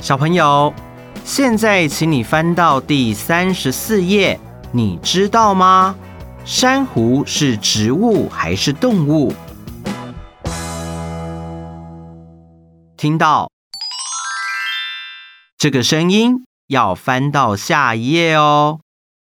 小朋友，现在请你翻到第34页，你知道吗？珊瑚是植物还是动物？听到这个声音，要翻到下一页哦。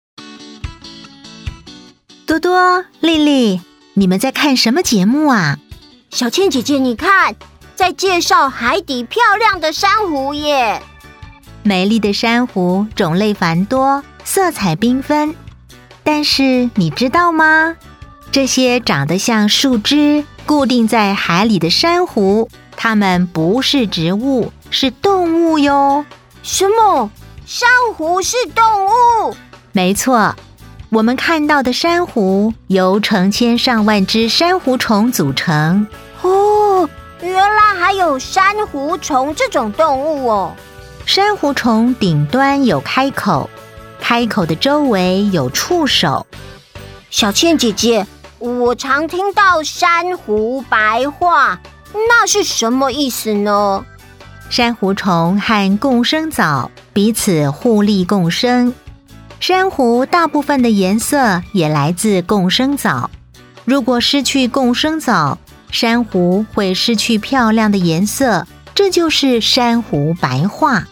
多多、丽丽，你们在看什么节目啊？ 小倩姐姐，你看，在介绍海底漂亮的珊瑚耶。 美丽的珊瑚种类繁多，色彩缤纷。但是你知道吗？这些长得像树枝、固定在海里的珊瑚，它们不是植物，是动物哟。 什么？珊瑚是动物？ 没错，我们看到的珊瑚由成千上万只珊瑚虫组成。 哦，原来还有珊瑚虫这种动物哦。 珊瑚虫顶端有开口，开口的周围有触手。 小倩姐姐，我常听到珊瑚白化，那是什么意思呢？ 珊瑚虫和共生藻彼此互利共生，珊瑚大部分的颜色也来自共生藻。如果失去共生藻，珊瑚会失去漂亮的颜色，这就是珊瑚白化。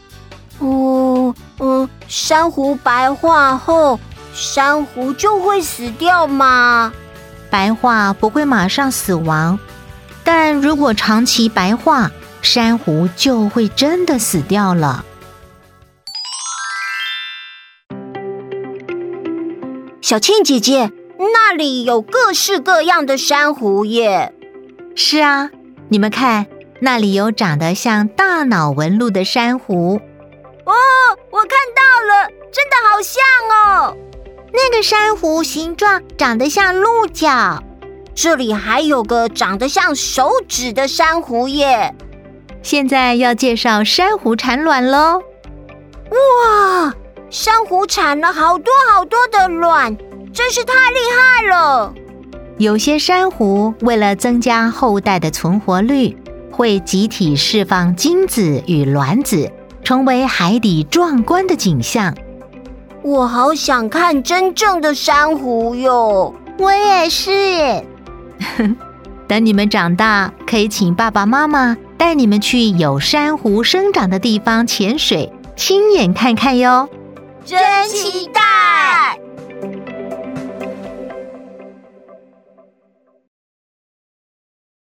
珊瑚白化后，珊瑚就会死掉吗？ 白化不会马上死亡，但如果长期白化，珊瑚就会真的死掉了。 小倩姐姐，那里有各式各样的珊瑚耶。 是啊，你们看，那里有长得像大脑纹路的珊瑚。 哦，我看到了，真的好像哦。 那个珊瑚形状长得像鹿角。 这里还有个长得像手指的珊瑚耶。 现在要介绍珊瑚产卵咯。 哇，珊瑚产了好多好多的卵，真是太厉害了。 有些珊瑚为了增加后代的存活率，会集体释放精子与卵子，成为海底壮观的景象。 我好想看真正的珊瑚哟。 我也是。等你们长大，可以请爸爸妈妈带你们去有珊瑚生长的地方潜水，亲眼看看哟。 真期待！